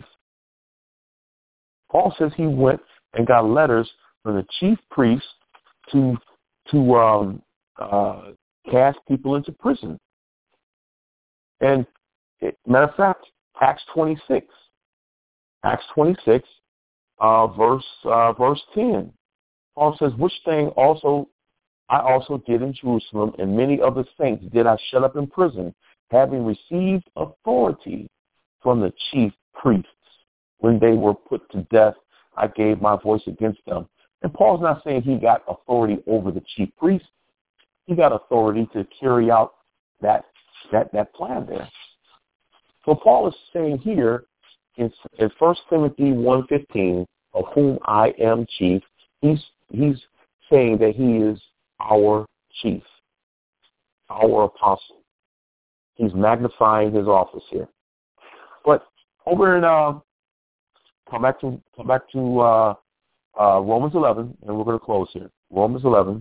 A: Paul says he went and got letters from the chief priests to to um, uh, cast people into prison. And it, matter of fact, Acts twenty-six, Acts twenty-six, uh, verse uh, verse ten. Paul says, "Which thing also I also did in Jerusalem, and many of the saints did I shut up in prison, having received authority from the chief priests. When they were put to death, I gave my voice against them." And Paul's not saying he got authority over the chief priests. He got authority to carry out that that, that plan there. So Paul is saying here in, in First Timothy one fifteen, of whom I am chief, he's he's saying that he is our chief, our apostle. He's magnifying his office here. But over in uh, come back to come back to uh, uh, Romans eleven, and we're going to close here. Romans eleven,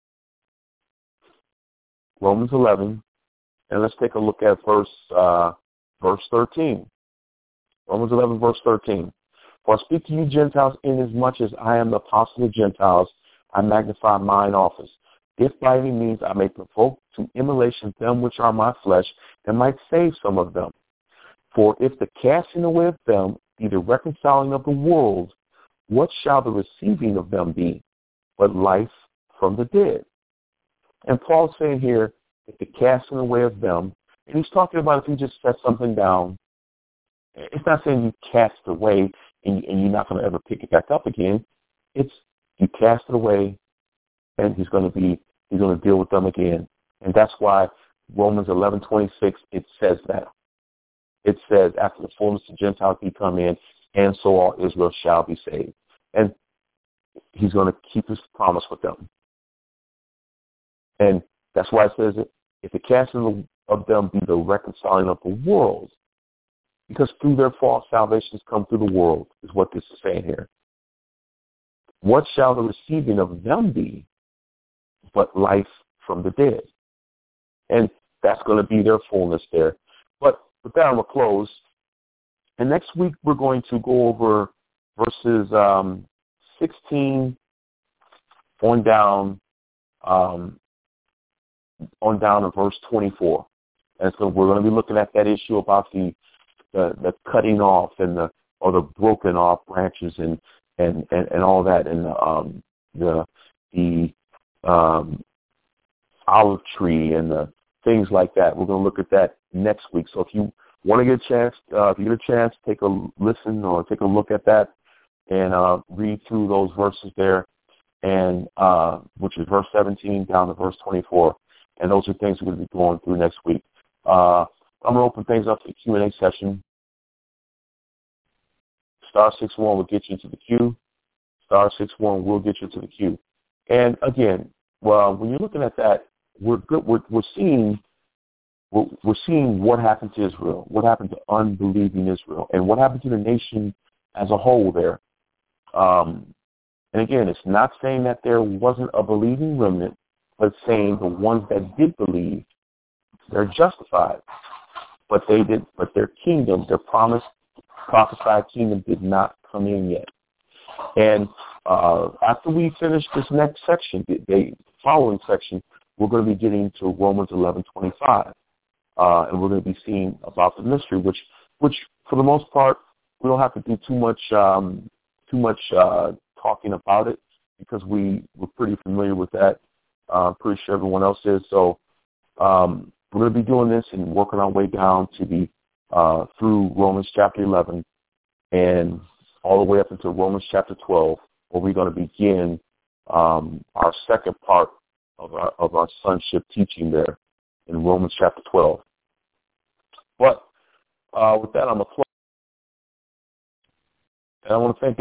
A: Romans eleven, and let's take a look at verse uh, verse thirteen. Romans eleven, verse thirteen. For I speak to you Gentiles, inasmuch as I am the apostle of Gentiles, I magnify mine office. If by any means I may provoke to immolation them which are my flesh, and might save some of them. For if the casting away of them be the reconciling of the world, what shall the receiving of them be but life from the dead? And Paul's saying here, if the casting away of them, and he's talking about if you just set something down, it's not saying you cast it away and, and you're not going to ever pick it back up again. It's you cast it away, and he's going to be he's going to deal with them again. And that's why Romans eleven twenty-six, it says that. It says, after the fullness of Gentiles be come in, and so all Israel shall be saved. And he's going to keep his promise with them. And that's why it says, if the casting of them be the reconciling of the world, because through their false salvations come through the world, is what this is saying here. What shall the receiving of them be but life from the dead? And that's going to be their fullness there. But with that, I'm going to close. And next week, we're going to go over verses um, sixteen on down, um, on down to verse twenty-four. And so we're going to be looking at that issue about the the, the cutting off and the or the broken off branches and and, and, and all that, and um, the the um, olive tree and the things like that. We're going to look at that next week. So if you want to get a chance, uh, if you get a chance, take a listen or take a look at that and uh, read through those verses there, and uh, which is verse seventeen down to verse twenty-four. And those are things we're going to be going through next week. Uh, I'm going to open things up to the Q and A session. Star six one will get you to the queue. Star six one will get you to the queue. And again, well, when you're looking at that, we're good. We're, we're seeing we're, we're seeing what happened to Israel, what happened to unbelieving Israel, and what happened to the nation as a whole there. Um, and again, it's not saying that there wasn't a believing remnant, but saying the ones that did believe, they're justified. But they did. But their kingdom, their promised, prophesied kingdom, did not come in yet. And uh, after we finish this next section, the, the following section, we're going to be getting to Romans eleven twenty-five, uh, and we're going to be seeing about the mystery, which, which for the most part, we don't have to do too much, um, too much uh, talking about it because we we're pretty familiar with that. Uh, I'm pretty sure everyone else is. So Um, we're going to be doing this and working our way down to the uh, through Romans chapter eleven and all the way up into Romans chapter twelve, where we're going to begin um, our second part of our of our sonship teaching there in Romans chapter twelve. But uh, with that, I'm going to close. And I want to thank